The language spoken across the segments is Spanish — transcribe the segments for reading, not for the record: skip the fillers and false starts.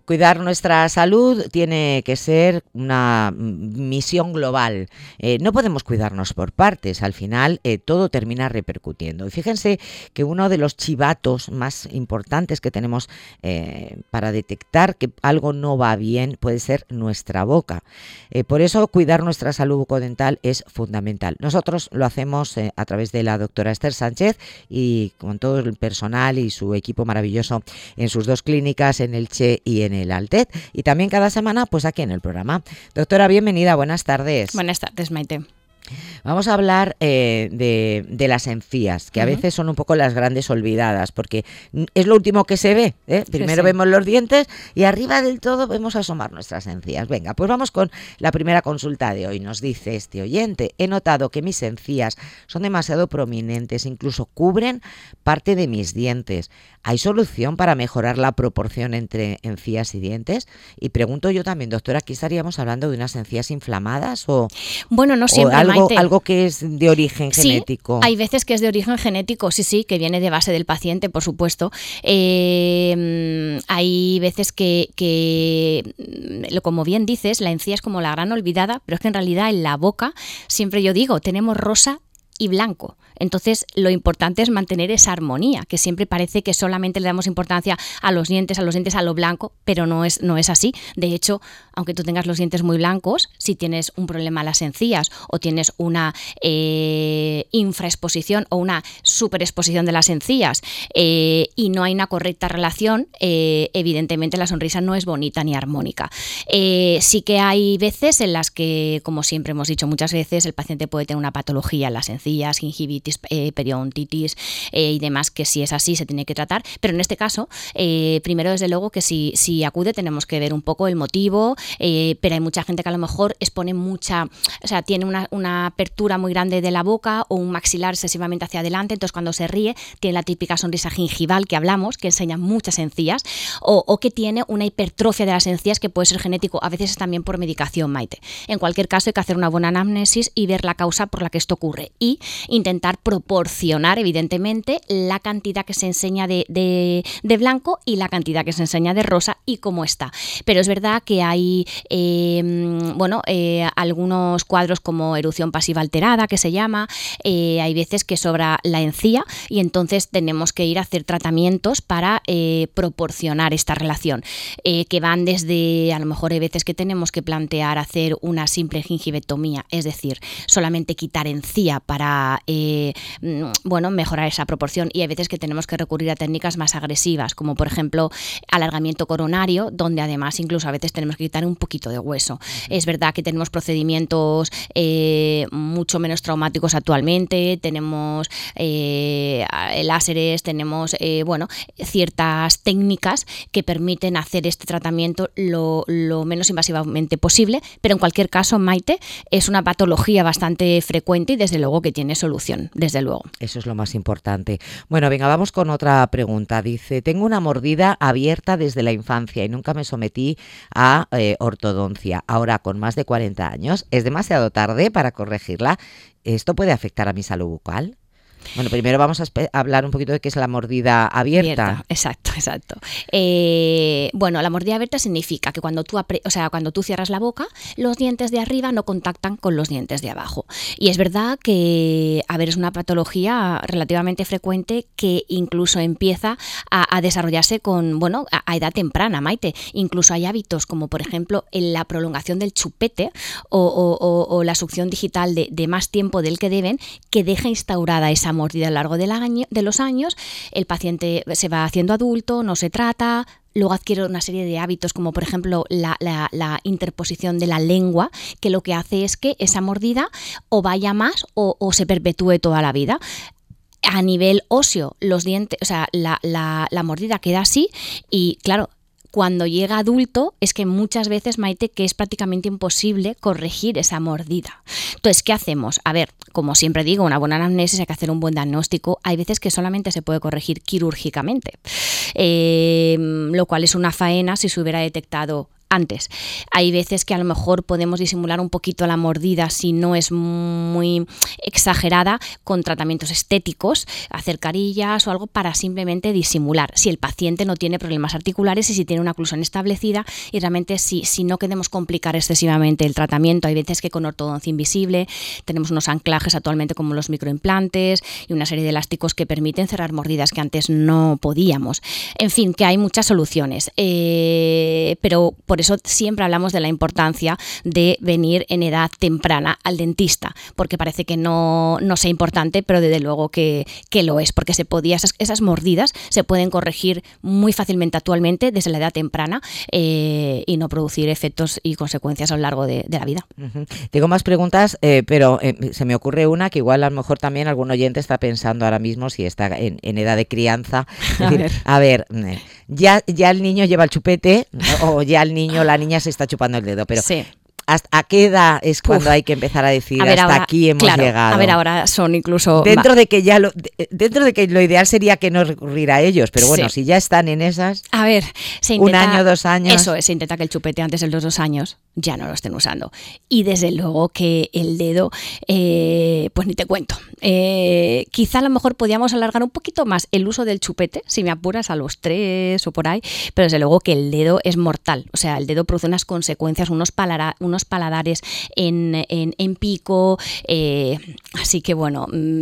Cuidar nuestra salud tiene que ser una misión global. No podemos cuidarnos por partes, al final todo termina repercutiendo. Y fíjense que uno de los chivatos más importantes que tenemos para detectar que algo no va bien puede ser nuestra boca. Por eso cuidar nuestra salud bucodental es fundamental. Nosotros lo hacemos a través de la doctora Esther Sánchez y con todo el personal y su equipo maravilloso en sus 2 clínicas, en Elche y en el Altet, y también cada semana pues aquí en el programa. Doctora, bienvenida, buenas tardes. Buenas tardes, Maite. Vamos a hablar de las encías, que a veces son un poco las grandes olvidadas, porque es lo último que se ve, ¿eh? Primero vemos los dientes y arriba del todo vemos asomar nuestras encías. Venga, pues vamos con la primera consulta de hoy. Nos dice este oyente: he notado que mis encías son demasiado prominentes, incluso cubren parte de mis dientes. ¿Hay solución para mejorar la proporción entre encías y dientes? Y pregunto yo también, doctora, ¿aquí estaríamos hablando de unas encías inflamadas o...? Bueno, no siempre, Algo que es de origen genético. Sí, hay veces que es de origen genético, sí, que viene de base del paciente, por supuesto. Hay veces que, como bien dices, la encía es como la gran olvidada, pero es que en realidad en la boca, siempre yo digo, tenemos rosa y blanco. Entonces, lo importante es mantener esa armonía, que siempre parece que solamente le damos importancia a los dientes, a lo blanco, pero no es así. De hecho, aunque tú tengas los dientes muy blancos, si tienes un problema en las encías o tienes una infraexposición o una superexposición de las encías y no hay una correcta relación, evidentemente la sonrisa no es bonita ni armónica. Sí que hay veces en las que, como siempre hemos dicho muchas veces, el paciente puede tener una patología en las encías, gingivitis, periodontitis y demás, que si es así se tiene que tratar, pero en este caso primero desde luego que si acude tenemos que ver un poco el motivo, pero hay mucha gente que a lo mejor expone tiene una apertura muy grande de la boca o un maxilar excesivamente hacia adelante, entonces cuando se ríe tiene la típica sonrisa gingival que hablamos, que enseña muchas encías, o que tiene una hipertrofia de las encías que puede ser genético, a veces también por medicación, Maite. En cualquier caso hay que hacer una buena anamnesis y ver la causa por la que esto ocurre y intentar proporcionar evidentemente la cantidad que se enseña de blanco y la cantidad que se enseña de rosa y cómo está. Pero es verdad que hay algunos cuadros como erupción pasiva alterada, que se llama, hay veces que sobra la encía y entonces tenemos que ir a hacer tratamientos para proporcionar esta relación, que van desde, a lo mejor hay veces que tenemos que plantear hacer una simple gingivectomía, es decir, solamente quitar encía para mejorar esa proporción, y hay veces que tenemos que recurrir a técnicas más agresivas, como por ejemplo alargamiento coronario, donde además incluso a veces tenemos que quitar un poquito de hueso. Es verdad que tenemos procedimientos mucho menos traumáticos actualmente, tenemos láseres, tenemos ciertas técnicas que permiten hacer este tratamiento lo menos invasivamente posible, pero en cualquier caso, Maite, es una patología bastante frecuente y desde luego que tiene solución, desde luego. Eso es lo más importante. Bueno, venga, vamos con otra pregunta. Dice: tengo una mordida abierta desde la infancia y nunca me sometí a ortodoncia. Ahora, con más de 40 años, ¿es demasiado tarde para corregirla? ¿Esto puede afectar a mi salud bucal? Bueno, primero vamos a hablar un poquito de qué es la mordida abierta. Exacto. La mordida abierta significa que cuando tú cierras la boca, los dientes de arriba no contactan con los dientes de abajo. Y es verdad que, es una patología relativamente frecuente que incluso empieza a desarrollarse a edad temprana, Maite. Incluso hay hábitos como, por ejemplo, en la prolongación del chupete o la succión digital de más tiempo del que deben, que deja instaurada esa mordida a lo largo de los años. El paciente se va haciendo adulto, no se trata, luego adquiere una serie de hábitos como por ejemplo la interposición de la lengua, que lo que hace es que esa mordida o vaya más o se perpetúe toda la vida. A nivel óseo, los dientes, la mordida queda así y claro, cuando llega adulto es que muchas veces, Maite, que es prácticamente imposible corregir esa mordida. Entonces, ¿qué hacemos? Como siempre digo, una buena anamnesis, hay que hacer un buen diagnóstico. Hay veces que solamente se puede corregir quirúrgicamente, lo cual es una faena si se hubiera detectado antes. Hay veces que a lo mejor podemos disimular un poquito la mordida si no es muy exagerada con tratamientos estéticos, hacer carillas o algo para simplemente disimular. Si el paciente no tiene problemas articulares y si tiene una oclusión establecida, y realmente si no queremos complicar excesivamente el tratamiento. Hay veces que con ortodoncia invisible tenemos unos anclajes actualmente como los microimplantes y una serie de elásticos que permiten cerrar mordidas que antes no podíamos. En fin, que hay muchas soluciones, pero por eso siempre hablamos de la importancia de venir en edad temprana al dentista, porque parece que no sea importante, pero desde luego que lo es, porque esas mordidas se pueden corregir muy fácilmente actualmente desde la edad temprana y no producir efectos y consecuencias a lo largo de la vida. Tengo más preguntas, pero se me ocurre una que igual a lo mejor también algún oyente está pensando ahora mismo si está en edad de crianza. Es decir, a ver, ya el niño lleva el chupete o ya el niño, la niña se está chupando el dedo, pero sí. ¿A qué edad es cuando hay que empezar a decir hasta ahora, aquí hemos llegado? A ver, ahora son incluso... Dentro de que lo ideal sería que no recurrir a ellos, pero bueno, si ya están en esas... A ver, se intenta... 1 año, 2 años... Eso es, se intenta que el chupete antes de los 2 años ya no lo estén usando. Y desde luego que el dedo, pues ni te cuento. Quizá a lo mejor podíamos alargar un poquito más el uso del chupete, si me apuras, a los 3 o por ahí, pero desde luego que el dedo es mortal. O sea, el dedo produce unas consecuencias, unos paladares en pico, así que bueno,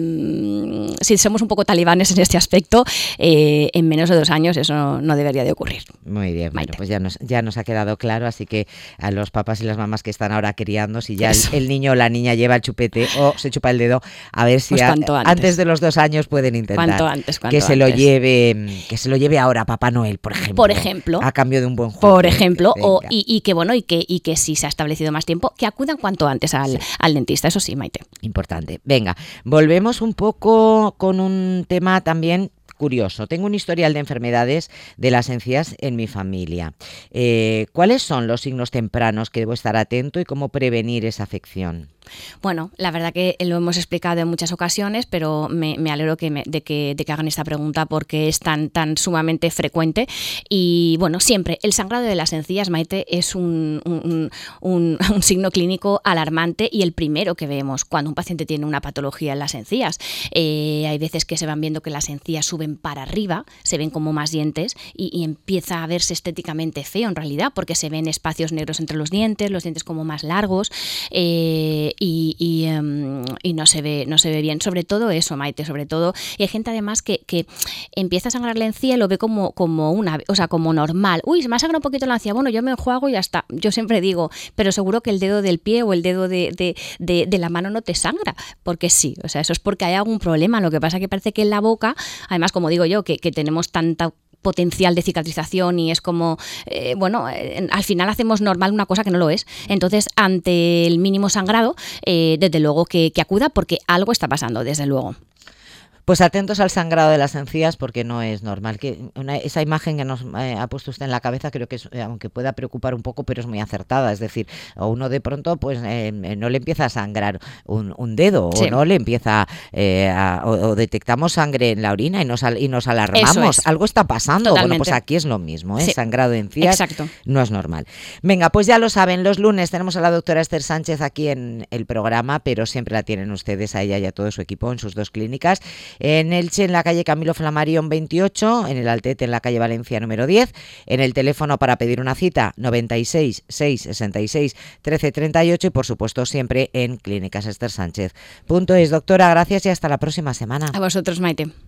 si somos un poco talibanes en este aspecto, en menos de 2 años eso no debería de ocurrir. Muy bien, Maite. Bueno, pues ya nos ha quedado claro, así que a los papás y las mamás que están ahora criando, si ya el niño o la niña lleva el chupete o se chupa el dedo, a ver si pues antes de los 2 años pueden intentar cuanto antes. que se lo lleve ahora Papá Noel, por ejemplo, a cambio de un buen juego. Por ejemplo, y que si se ha establecido más tiempo, que acudan cuanto antes al dentista, eso sí, Maite. Importante. Venga, volvemos un poco con un tema también curioso. Tengo un historial de enfermedades de las encías en mi familia. ¿Cuáles son los signos tempranos que debo estar atento y cómo prevenir esa afección? Bueno, la verdad que lo hemos explicado en muchas ocasiones, pero me alegro de que hagan esta pregunta porque es tan sumamente frecuente. Y bueno, siempre el sangrado de las encías, Maite, es un signo clínico alarmante y el primero que vemos cuando un paciente tiene una patología en las encías. Hay veces que se van viendo que las encías suben para arriba, se ven como más dientes y empieza a verse estéticamente feo en realidad porque se ven espacios negros entre los dientes como más largos. Y no se ve bien, sobre todo eso, Maite, sobre todo, y hay gente además que empieza a sangrar la encía y lo ve como normal. Uy, se me ha sangrado un poquito la encía, bueno, yo me enjuago y ya está. Yo siempre digo, pero seguro que el dedo del pie o el dedo de la mano no te sangra, porque sí, o sea, eso es porque hay algún problema. Lo que pasa es que parece que en la boca, además, como digo yo, que tenemos tanta potencial de cicatrización y es como, al final hacemos normal una cosa que no lo es. Entonces, ante el mínimo sangrado, desde luego que acuda porque algo está pasando, desde luego. Pues atentos al sangrado de las encías porque no es normal. Esa imagen que nos ha puesto usted en la cabeza creo que aunque pueda preocupar un poco, pero es muy acertada. Es decir, o uno de pronto pues no le empieza a sangrar un dedo, sí, o no le empieza o detectamos sangre en la orina y nos alarmamos. Algo está pasando. Totalmente. Bueno, pues aquí es lo mismo, sí. Sangrado de encías. Exacto. No es normal. Venga, pues ya lo saben, los lunes tenemos a la doctora Esther Sánchez aquí en el programa, pero siempre la tienen ustedes a ella y a todo su equipo en sus 2 clínicas. En Elche, en la calle Camilo Flammarion 28, en el Altete, en la calle Valencia número 10, en el teléfono para pedir una cita 96 666 1338 y por supuesto siempre en clínicasestersánchez.es. Doctora, gracias y hasta la próxima semana. A vosotros, Maite.